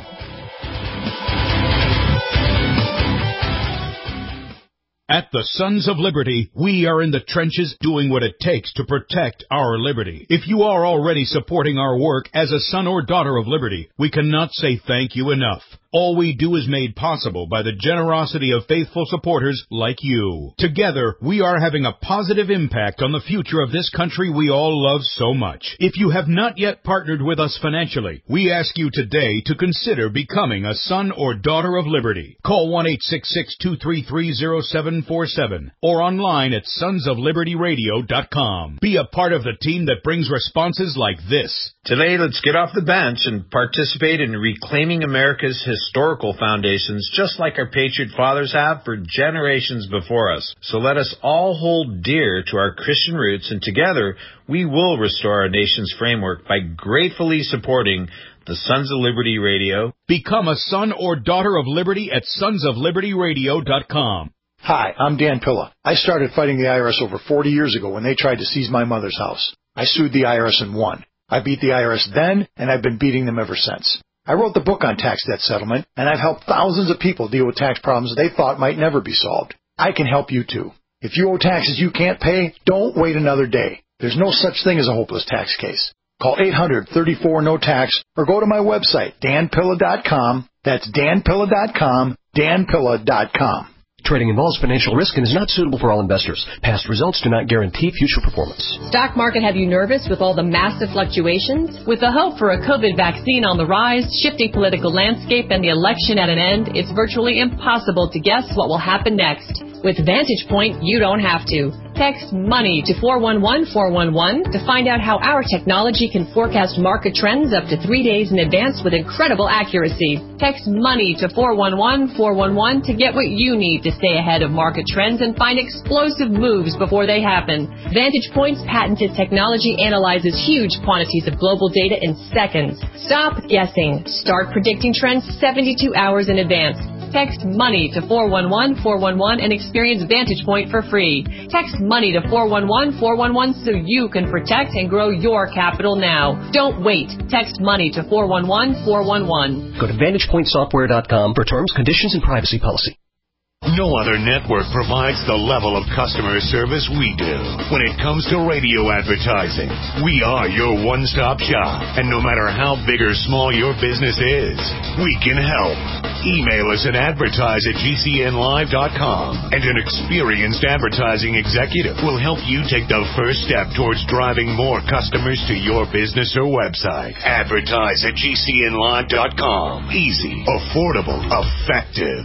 At the Sons of Liberty, we are in the trenches doing what it takes to protect our liberty. If you are already supporting our work as a son or daughter of liberty, we cannot say thank you enough. All we do is made possible by the generosity of faithful supporters like you. Together, we are having a positive impact on the future of this country we all love so much. If you have not yet partnered with us financially, we ask you today to consider becoming a son or daughter of liberty. Call one eight six six, two three three, zero seven four seven or online at sons of liberty radio dot com. Be a part of the team that brings responses like this. Today, let's get off the bench and participate in reclaiming America's historical foundations, just like our patriot fathers have for generations before us. So let us all hold dear to our Christian roots, and together we will restore our nation's framework by gratefully supporting the Sons of Liberty Radio. Become a son or daughter of liberty at sons of liberty radio dot com. Hi, I'm Dan Pilla. I started fighting the I R S over forty years ago when they tried to seize my mother's house. I sued the I R S and won. I beat the I R S then, and I've been beating them ever since. I wrote the book on tax debt settlement, and I've helped thousands of people deal with tax problems they thought might never be solved. I can help you too. If you owe taxes you can't pay, don't wait another day. There's no such thing as a hopeless tax case. Call eight hundred, thirty-four, no tax or go to my website, dan pilla dot com. That's dan pilla dot com, dan pilla dot com. Trading involves financial risk and is not suitable for all investors. Past results do not guarantee future performance. Stock market have you nervous with all the massive fluctuations? With the hope for a COVID vaccine on the rise, shifting political landscape, and the election at an end, it's virtually impossible to guess what will happen next. With Vantage Point, you don't have to. Text MONEY to four one one four one one to find out how our technology can forecast market trends up to three days in advance with incredible accuracy. Text MONEY to four one one four one one to get what you need to stay ahead of market trends and find explosive moves before they happen. Vantage Point's patented technology analyzes huge quantities of global data in seconds. Stop guessing. Start predicting trends seventy-two hours in advance. Text MONEY to four one one four one one and experience Vantage Point for free. Text MONEY to four one one four one one so you can protect and grow your capital now. Don't wait. Text MONEY to four one one four one one. Go to vantage point software dot com for terms, conditions, and privacy policy. No other network provides the level of customer service we do. When it comes to radio advertising, we are your one-stop shop. And no matter how big or small your business is, we can help. Email us at advertise at g c n live dot com, and an experienced advertising executive will help you take the first step towards driving more customers to your business or website. Advertise at g c n live dot com. Easy, affordable, effective.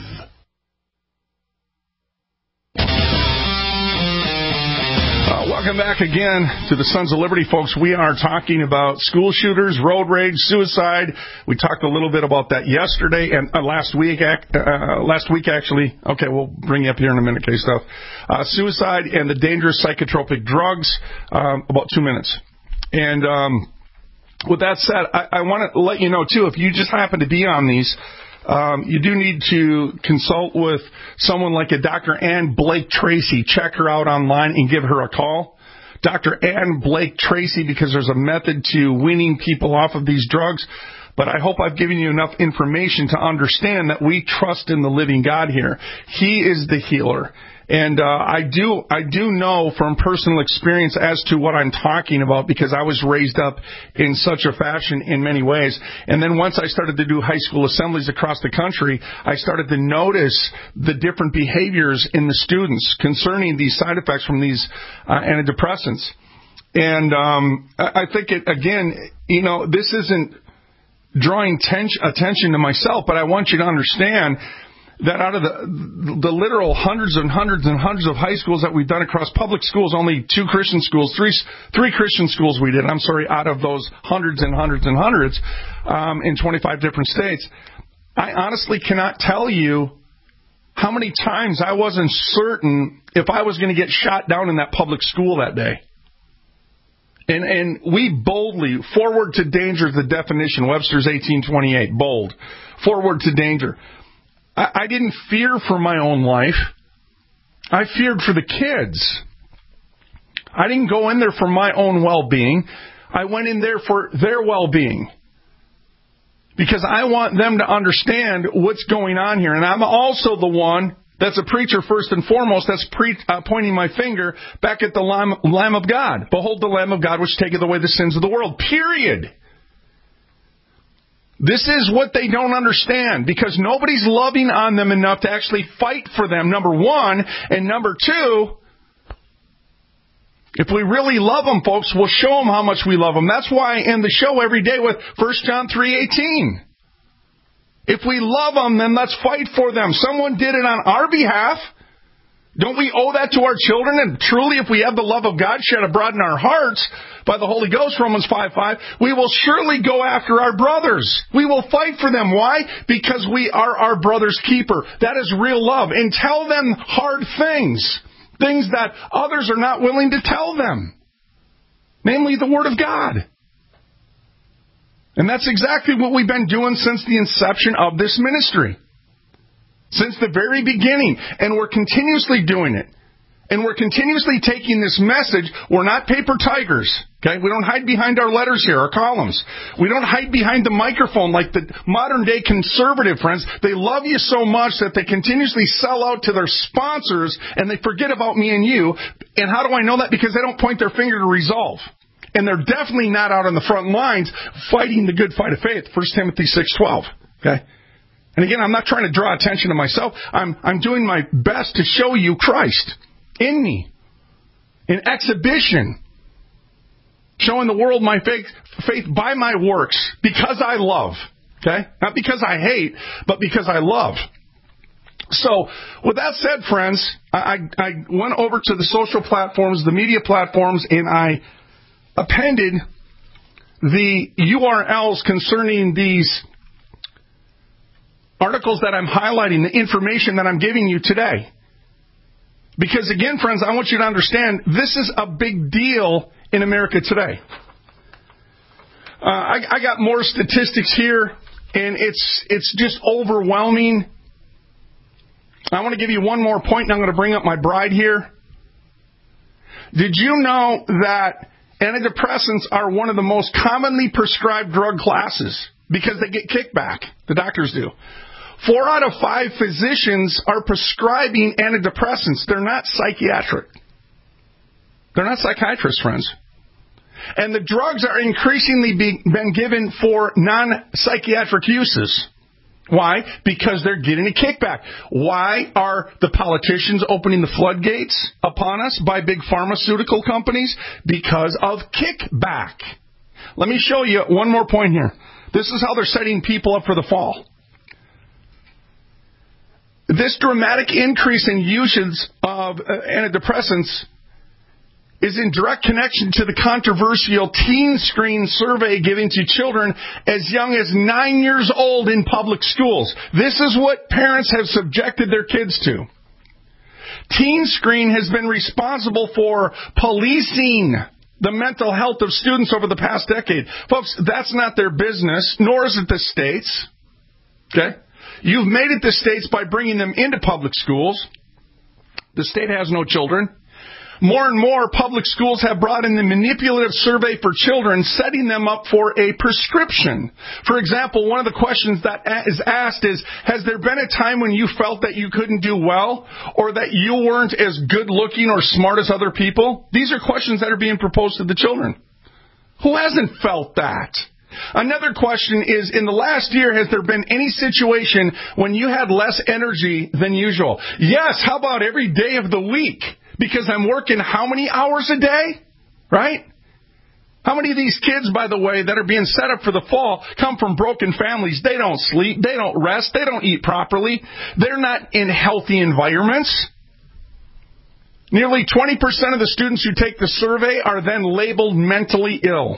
Uh, welcome back again to the Sons of Liberty, folks. We are talking about school shooters, road rage, suicide. We talked a little bit about that yesterday and uh, last week. Uh, last week, actually. Okay, we'll bring you up here in a minute, K-Stuff. Uh, suicide and the dangerous psychotropic drugs. Um, about two minutes. And um, with that said, I, I want to let you know, too, if you just happen to be on these, Um, you do need to consult with someone like a Doctor Ann Blake Tracy. Check her out online and give her a call. Doctor Ann Blake Tracy, because there's a method to weaning people off of these drugs. But I hope I've given you enough information to understand that we trust in the living God here. He is the healer. And uh, I do I do know from personal experience as to what I'm talking about, because I was raised up in such a fashion in many ways. And then once I started to do high school assemblies across the country, I started to notice the different behaviors in the students concerning these side effects from these uh, antidepressants. And um, I think, it again, you know, this isn't drawing ten- attention to myself, but I want you to understand that out of the the literal hundreds and hundreds and hundreds of high schools that we've done across public schools, only two Christian schools, three three Christian schools we did, I'm sorry, out of those hundreds and hundreds and hundreds um, in twenty-five different states, I honestly cannot tell you how many times I wasn't certain if I was going to get shot down in that public school that day. And and we boldly, forward to danger is the definition, Webster's eighteen twenty-eight, bold, forward to danger. I didn't fear for my own life. I feared for the kids. I didn't go in there for my own well-being. I went in there for their well-being. Because I want them to understand what's going on here. And I'm also the one that's a preacher first and foremost that's pre- uh, pointing my finger back at the Lamb, Lamb of God. Behold the Lamb of God which taketh away the sins of the world. Period. This is what they don't understand, because nobody's loving on them enough to actually fight for them, number one. And number two, if we really love them, folks, we'll show them how much we love them. That's why I end the show every day with First John three eighteen. If we love them, then let's fight for them. Someone did it on our behalf. Don't we owe that to our children? And truly, if we have the love of God shed abroad in our hearts by the Holy Ghost, Romans five five, we will surely go after our brothers. We will fight for them. Why? Because we are our brother's keeper. That is real love. And tell them hard things. Things that others are not willing to tell them. Namely, the Word of God. And that's exactly what we've been doing since the inception of this ministry. Since the very beginning. And we're continuously doing it. And we're continuously taking this message. We're not paper tigers. Okay? We don't hide behind our letters here, our columns. We don't hide behind the microphone like the modern day conservative friends. They love you so much that they continuously sell out to their sponsors and they forget about me and you. And how do I know that? Because they don't point their finger to resolve. And they're definitely not out on the front lines fighting the good fight of faith. First Timothy six twelve. Okay? And again, I'm not trying to draw attention to myself. I'm, I'm doing my best to show you Christ in me. In exhibition. Showing the world my faith, faith by my works. Because I love. Okay? Not because I hate, but because I love. So, with that said, friends, I, I went over to the social platforms, the media platforms, and I appended the U R Ls concerning these articles that I'm highlighting, the information that I'm giving you today. Because again, friends, I want you to understand, this is a big deal in America today. Uh, I, I got more statistics here, and it's it's just overwhelming. I want to give you one more point, and I'm going to bring up my bride here. Did you know that antidepressants are one of the most commonly prescribed drug classes? Because they get kickback. The doctors do. Four out of five physicians are prescribing antidepressants. They're not psychiatric. They're not psychiatrists, friends. And the drugs are increasingly being been given for non-psychiatric uses. Why? Because they're getting a kickback. Why are the politicians opening the floodgates upon us by big pharmaceutical companies? Because of kickback. Let me show you one more point here. This is how they're setting people up for the fall. This dramatic increase in usage of antidepressants is in direct connection to the controversial teen screen survey given to children as young as nine years old in public schools. This is what parents have subjected their kids to. Teen Screen has been responsible for policing the mental health of students over the past decade. Folks, that's not their business, nor is it the states. Okay? You've made it the states by bringing them into public schools. The state has no children. More and more public schools have brought in the manipulative survey for children, setting them up for a prescription. For example, one of the questions that is asked is, has there been a time when you felt that you couldn't do well, or that you weren't as good looking or smart as other people? These are questions that are being proposed to the children. Who hasn't felt that? Another question is, in the last year, has there been any situation when you had less energy than usual? Yes, how about every day of the week? Because I'm working how many hours a day? Right? How many of these kids, by the way, that are being set up for the fall come from broken families? They don't sleep. They don't rest. They don't eat properly. They're not in healthy environments. Nearly twenty percent of the students who take the survey are then labeled mentally ill.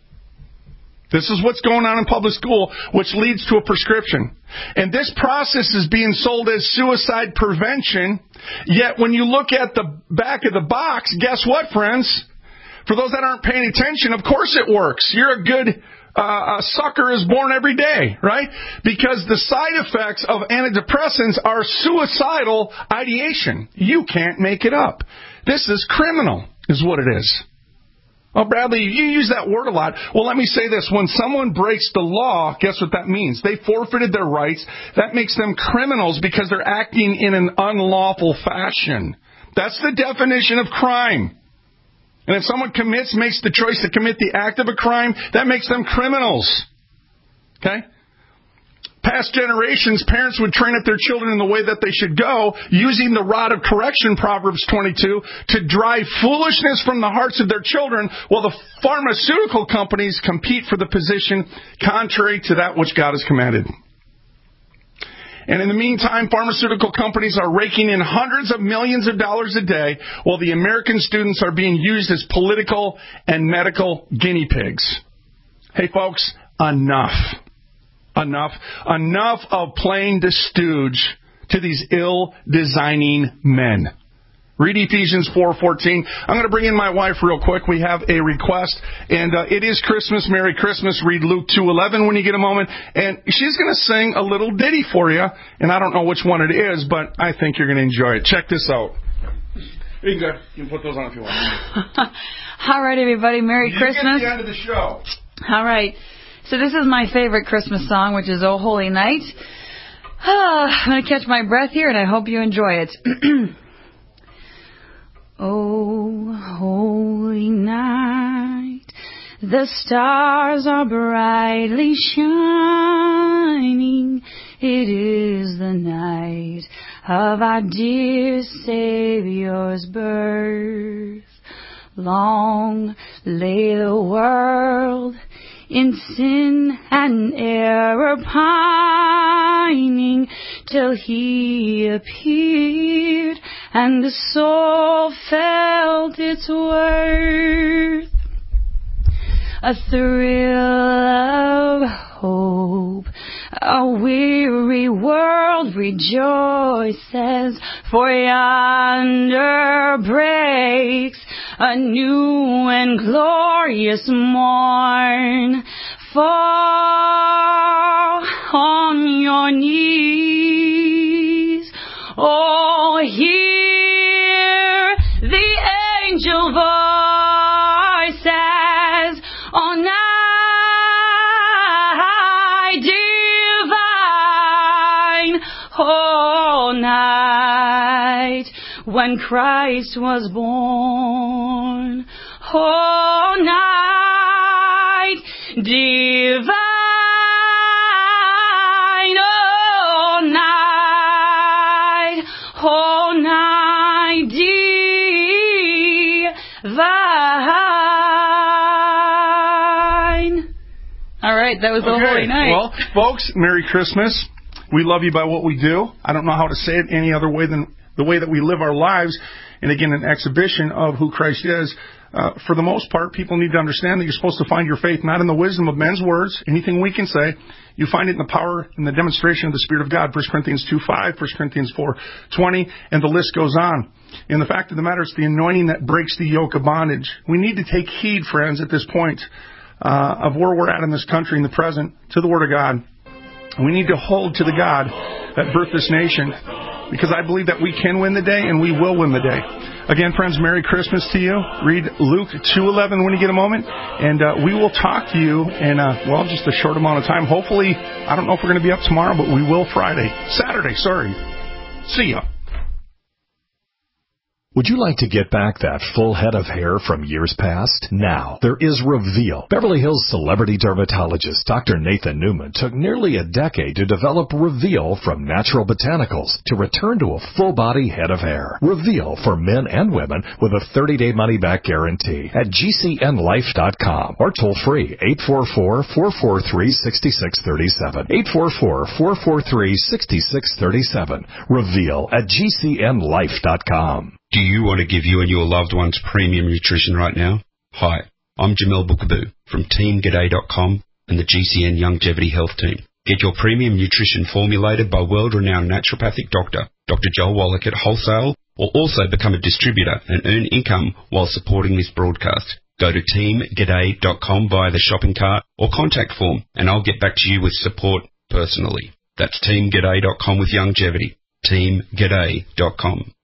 This is what's going on in public school, which leads to a prescription. And this process is being sold as suicide prevention. Yet when you look at the back of the box, guess what, friends? For those that aren't paying attention, of course it works. You're a good uh, a sucker is born every day, right? Because the side effects of antidepressants are suicidal ideation. You can't make it up. This is criminal, is what it is. Oh, Bradley, you use that word a lot. Well, let me say this. When someone breaks the law, guess what that means? They forfeited their rights. That makes them criminals because they're acting in an unlawful fashion. That's the definition of crime. And if someone commits, makes the choice to commit the act of a crime, that makes them criminals. Okay? past generations, parents would train up their children in the way that they should go, using the rod of correction, Proverbs twenty-two, to drive foolishness from the hearts of their children, while the pharmaceutical companies compete for the position contrary to that which God has commanded. And in the meantime, pharmaceutical companies are raking in hundreds of millions of dollars a day, while the American students are being used as political and medical guinea pigs. Hey, folks, enough. Enough. Enough of playing the stooge to these ill-designing men. Read Ephesians four fourteen. I'm going to bring in my wife real quick. We have a request, and uh, it is Christmas. Merry Christmas. Read Luke two eleven when you get a moment. And she's going to sing a little ditty for you, and I don't know which one it is, but I think you're going to enjoy it. Check this out. You can, go. You can put those on if you want. All right, everybody. Merry you Christmas. Get the end of the show. All right. So this is my favorite Christmas song, which is Oh Holy Night. Oh, I'm going to catch my breath here, and I hope you enjoy it. Oh, holy night, the stars are brightly shining. It is the night of our dear Savior's birth. Long lay the world in sin and error pining, till he appeared and the soul felt its worth. A thrill of hope, a weary world rejoices, for yonder breaks a new and glorious morn. Fall on your knees, oh, hear the angel voices on night divine, oh, night when Christ was born, oh, night divine, oh, night, oh, night divine. All right, that was the okay. Holy Night. Well, folks, Merry Christmas. We love you by what we do. I don't know how to say it any other way than the way that we live our lives. And again, an exhibition of who Christ is. Uh, for the most part, people need to understand that you're supposed to find your faith not in the wisdom of men's words, anything we can say. You find it in the power and the demonstration of the Spirit of God, First Corinthians two five, First Corinthians four twenty, and the list goes on. And the fact of the matter is the anointing that breaks the yoke of bondage. We need to take heed, friends, at this point uh, of where we're at in this country in the present, to the Word of God. And we need to hold to the God that birthed this nation, because I believe that we can win the day and we will win the day. Again, friends, Merry Christmas to you. Read Luke two eleven when you get a moment, and uh, we will talk to you in, uh, well, just a short amount of time. Hopefully, I don't know if we're going to be up tomorrow, but we will Friday. Saturday, sorry. See ya. Would you like to get back that full head of hair from years past? Now, there is Reveal. Beverly Hills celebrity dermatologist Doctor Nathan Newman took nearly a decade to develop Reveal from natural botanicals to return to a full-body head of hair. Reveal for men and women with a thirty-day money-back guarantee at G C N life dot com or toll-free eight four four, four four three, six six three seven. eight four four, four four three, six six three seven. Reveal at G C N life dot com. Do you want to give you and your loved ones premium nutrition right now? Hi, I'm Jamel Bookaboo from Team G'day dot com and the G C N Longevity Health Team. Get your premium nutrition formulated by world-renowned naturopathic doctor, Doctor Joel Wallach at wholesale, or also become a distributor and earn income while supporting this broadcast. Go to Team G'day dot com via the shopping cart or contact form, and I'll get back to you with support personally. That's Team G'day dot com with longevity. Team G'day dot com.